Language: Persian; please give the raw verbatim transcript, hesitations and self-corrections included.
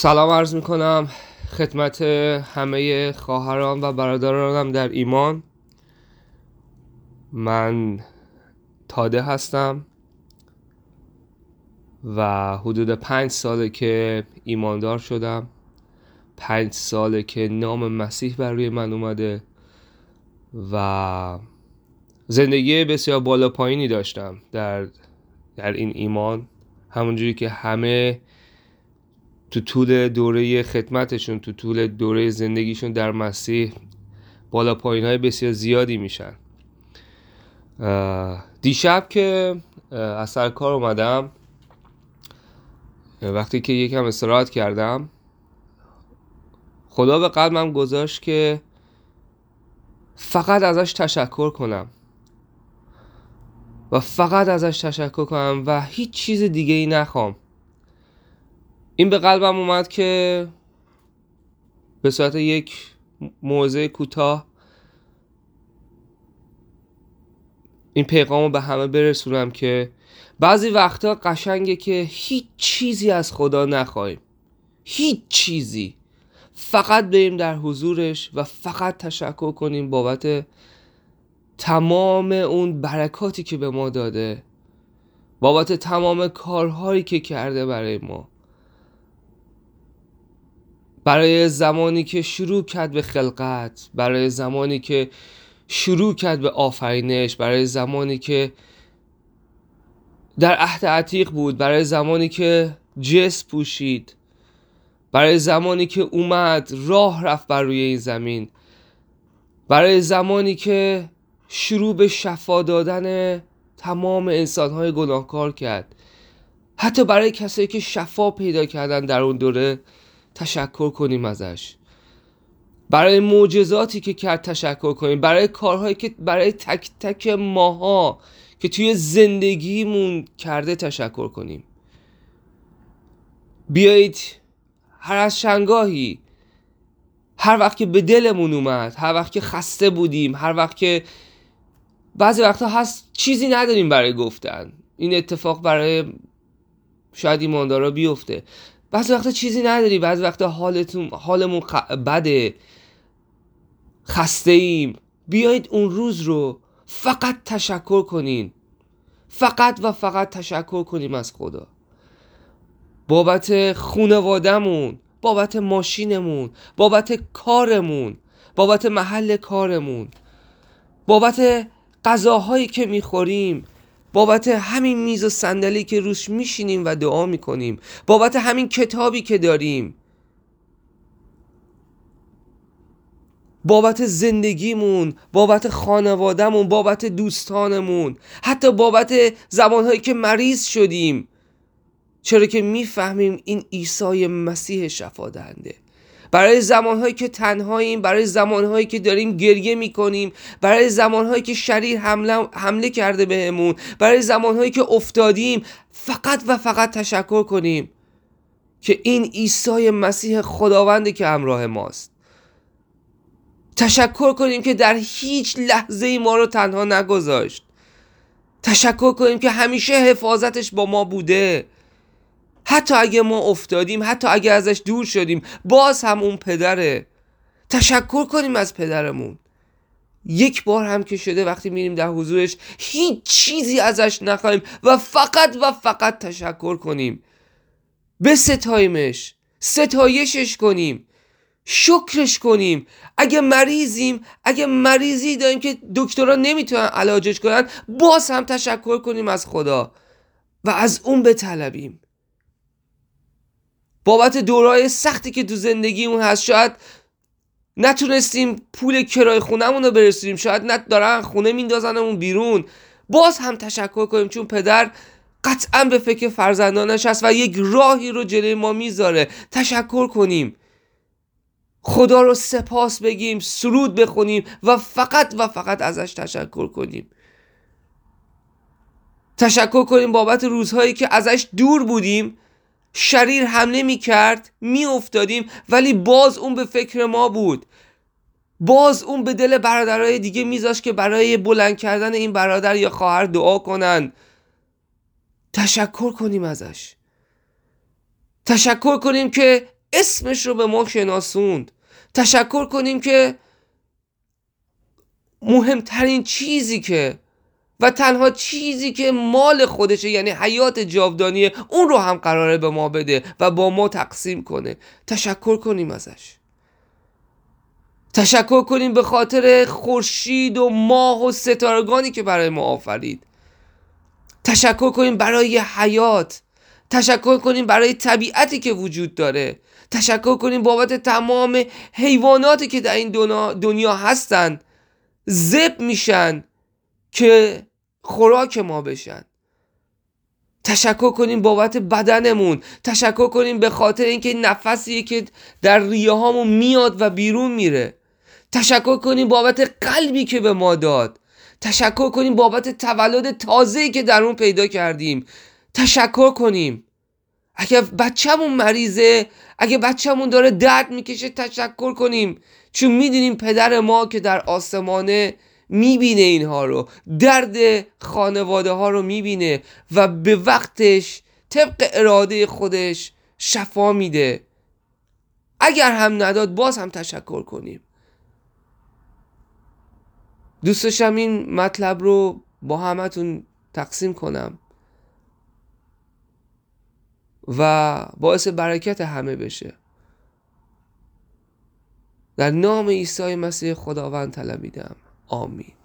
سلام عرض میکنم خدمت همه خواهران و برادرانم در ایمان. من تاده هستم و حدود پنج ساله که ایماندار شدم. پنج ساله که نام مسیح بر روی من اومده و زندگی بسیار بالا پایینی داشتم در در این ایمان، همونجوری که همه تو طول دوره خدمتشون، تو طول دوره زندگیشون در مسیح بالا پایین های بسیار زیادی میشن. دیشب که از سر کار اومدم، وقتی که یکم استراحت کردم، خدا به قلبم گذاشت که فقط ازش تشکر کنم و فقط ازش تشکر کنم و هیچ چیز دیگه ای نخوام. این به قلبم اومد که به صورت یک موعظه کوتاه این پیغامو به همه برسونم که بعضی وقتا قشنگه که هیچ چیزی از خدا نخواهیم، هیچ چیزی، فقط بریم در حضورش و فقط تشکر کنیم بابت تمام اون برکاتی که به ما داده، بابت تمام کارهایی که کرده برای ما، برای زمانی که شروع کرد به خلقت، برای زمانی که شروع کرد به آفرینش، برای زمانی که در عهد عتیق بود، برای زمانی که جسم پوشید، برای زمانی که اومد راه رفت بر روی این زمین، برای زمانی که شروع به شفا دادن تمام انسان‌های گناهکار کرد، حتی برای کسایی که شفا پیدا کردن در اون دوره تشکر کنیم ازش، برای معجزاتی که کرد تشکر کنیم، برای کارهایی که برای تک تک ماها که توی زندگیمون کرده تشکر کنیم. بیایید هر از شنگاهی، هر وقت که به دلمون اومد، هر وقت که خسته بودیم، هر وقت که بعضی وقتا هست چیزی نداریم برای گفتن، این اتفاق برای شاید ایماندارا بیفته، بعضی وقتا چیزی نداری، بعضی وقتا حالتون حالمون بده، خسته ایم، بیایید اون روز رو فقط تشکر کنین، فقط و فقط تشکر کنیم از خدا بابت خانواده‌مون، بابت ماشینمون، بابت کارمون، بابت محل کارمون، بابت غذاهایی که میخوریم، بابت همین میز و صندلی که روش میشینیم و دعا میکنیم، بابت همین کتابی که داریم، بابت زندگیمون، بابت خانوادهمون، بابت دوستانمون، حتی بابت زمانهایی که مریض شدیم، چرا که میفهمیم این عیسی مسیح شفا دهنده. برای زمانهایی که تنهاییم، برای زمانهایی که داریم گریه میکنیم، برای زمانهایی که شریر حمله, حمله کرده بهمون، برای زمانهایی که افتادیم، فقط و فقط تشکر کنیم که این عیسی مسیح خداونده که همراه ماست. تشکر کنیم که در هیچ لحظه ما رو تنها نگذاشت. تشکر کنیم که همیشه حفاظتش با ما بوده. حتی اگه ما افتادیم، حتی اگه ازش دور شدیم، باز هم اون پدره. تشکر کنیم از پدرمون. یک بار هم که شده وقتی میریم در حضورش هیچ چیزی ازش نخواهیم و فقط و فقط تشکر کنیم، بستایمش، ستایشش کنیم، شکرش کنیم. اگه مریضیم، اگه مریضی داریم که دکترها نمیتونن علاجش کنن، باز هم تشکر کنیم از خدا و از اون بطلبیم. بابت دورهای سختی که تو زندگیمون هست، شاید نتونستیم پول کرای خونمون رو برسونیم، شاید نت دارن خونه میندازنمون بیرون، باز هم تشکر کنیم، چون پدر قطعا به فکر فرزندانش هست و یک راهی رو جلوی ما میذاره. تشکر کنیم، خدا رو سپاس بگیم، سرود بخونیم و فقط و فقط ازش تشکر کنیم. تشکر کنیم بابت روزهایی که ازش دور بودیم، شریر حمله می کرد، می افتادیم، ولی باز اون به فکر ما بود، باز اون به دل برادرای دیگه میذاشت که برای بلند کردن این برادر یا خواهر دعا کنن. تشکر کنیم ازش. تشکر کنیم که اسمش رو به ما شناسوند. تشکر کنیم که مهمترین چیزی که و تنها چیزی که مال خودشه، یعنی حیات جاودانیه، اون رو هم قراره به ما بده و با ما تقسیم کنه. تشکر کنیم ازش. تشکر کنیم به خاطر خورشید و ماه و ستارگانی که برای ما آفرید. تشکر کنیم برای حیات. تشکر کنیم برای طبیعتی که وجود داره. تشکر کنیم بابت تمام حیواناتی که در این دنیا هستن، ذبح میشن که خوراک ما بشن. تشکر کنیم بابت بدنمون. تشکر کنیم به خاطر اینکه نفسیه که در ریه هامون میاد و بیرون میره. تشکر کنیم بابت قلبی که به ما داد. تشکر کنیم بابت تولد تازه‌ای که در اون پیدا کردیم. تشکر کنیم اگه بچه‌مون مریضه، اگه بچه‌مون داره درد میکشه، تشکر کنیم چون میدونیم پدر ما که در آسمانه میبینه اینها رو، درد خانواده ها رو میبینه و به وقتش طبق اراده خودش شفا میده. اگر هم نداد باز هم تشکر کنیم. دوست داشتم این مطلب رو با همتون تقسیم کنم و باعث برکت همه بشه. در نام عیسی مسیح خداوند طلبیدم. آمین.